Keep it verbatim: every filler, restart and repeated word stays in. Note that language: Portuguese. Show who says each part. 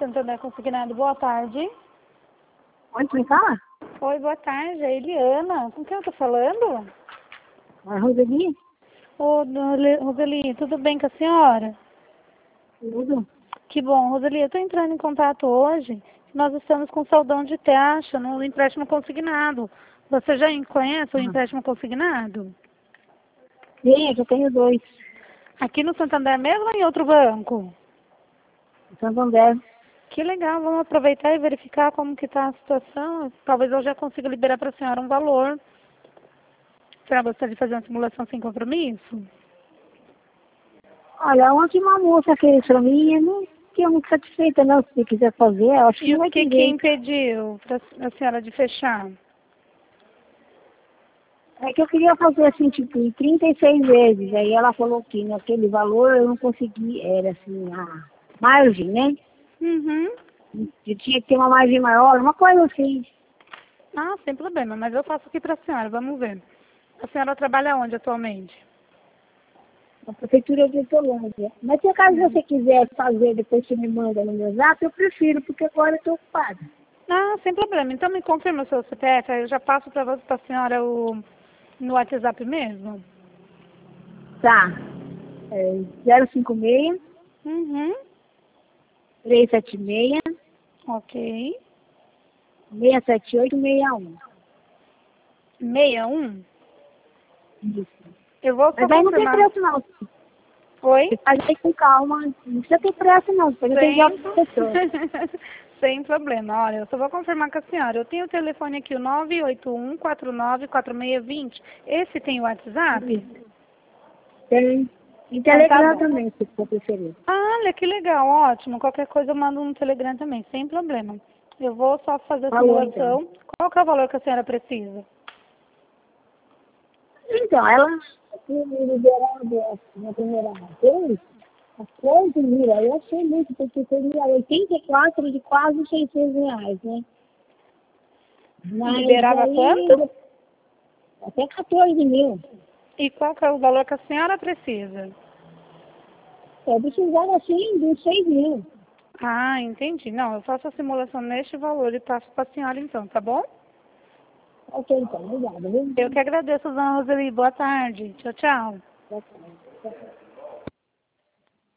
Speaker 1: Santander Consignado, boa tarde.
Speaker 2: Onde me fala?
Speaker 1: Oi, boa tarde, é Eliana. Com quem eu tô falando?
Speaker 2: A Roseli?
Speaker 1: Ô, Dona Roseli, tudo bem com a senhora?
Speaker 2: Tudo.
Speaker 1: Que bom, Roseli, eu tô entrando em contato hoje. Nós estamos com saudão de taxa no empréstimo consignado. Você já conhece o
Speaker 2: Ah.
Speaker 1: empréstimo consignado?
Speaker 2: Sim, é que eu tenho dois.
Speaker 1: Aqui no Santander mesmo ou em outro banco?
Speaker 2: Santander.
Speaker 1: Que legal, vamos aproveitar e verificar como que está a situação. Talvez eu já consiga liberar para a senhora um valor. A senhora gostaria de fazer uma simulação sem compromisso?
Speaker 2: Olha, ontem uma moça fez pra mim, eu não fiquei muito satisfeita não, se quiser fazer, eu acho que
Speaker 1: E
Speaker 2: não
Speaker 1: o
Speaker 2: vai
Speaker 1: que
Speaker 2: ter
Speaker 1: que
Speaker 2: jeito.
Speaker 1: impediu para a senhora de fechar?
Speaker 2: É que eu queria fazer assim, tipo, em trinta e seis vezes, aí ela falou que naquele valor eu não consegui, era assim, a margem, né?
Speaker 1: Uhum.
Speaker 2: Eu tinha que ter uma margem maior, uma coisa assim.
Speaker 1: Ah, sem problema, mas eu faço aqui para a senhora, vamos ver. A senhora trabalha onde atualmente?
Speaker 2: Na prefeitura de Hortolândia. Mas se acaso
Speaker 1: Hum.
Speaker 2: você quiser fazer, depois você me manda no meu zap, eu prefiro, porque agora eu estou ocupada.
Speaker 1: Ah, sem problema. Então me confirma o seu C P F, aí eu já passo para você, para a senhora o, no WhatsApp mesmo.
Speaker 2: Tá. É zero cinco seis,
Speaker 1: Uhum.
Speaker 2: três sete seis,
Speaker 1: Ok.
Speaker 2: seis sete oito seis um.
Speaker 1: Sessenta e um?
Speaker 2: Isso.
Speaker 1: Eu vou só
Speaker 2: Mas aí não tem
Speaker 1: confirmar.
Speaker 2: preço não.
Speaker 1: Oi?
Speaker 2: Você faz aí com calma. Não precisa ter pressa não. Depois eu tenho
Speaker 1: Sem,
Speaker 2: outra pessoa.
Speaker 1: sem problema. Olha, eu só vou confirmar com a senhora. Eu tenho o telefone aqui, o nove oito um, quatro nove quatro seis dois zero. Esse tem o WhatsApp?
Speaker 2: Tem. Em
Speaker 1: Então tá
Speaker 2: Telegram
Speaker 1: bom.
Speaker 2: também, se for preferir.
Speaker 1: Ah, olha que legal, ótimo. Qualquer coisa eu mando no Telegram também, sem problema. Eu vou só fazer a
Speaker 2: Falou então.
Speaker 1: simulação. Qual que é o valor que a senhora precisa?
Speaker 2: Então, ela me liberou na primeira vez, a quanto mil? Eu achei muito, porque seria oitenta e quatro de quase seiscentos reais, né? Mas
Speaker 1: Liberava
Speaker 2: aí,
Speaker 1: quanto?
Speaker 2: até quatorze mil.
Speaker 1: E qual que é o valor que a senhora precisa?
Speaker 2: Eu precisava assim de seis mil.
Speaker 1: Ah, entendi. Não, eu faço a simulação neste valor e passo para a senhora então, tá bom?
Speaker 2: Ok, então, obrigada, viu?
Speaker 1: Eu que agradeço, dona Roseli. Boa tarde. Tchau, tchau.
Speaker 2: Boa tarde.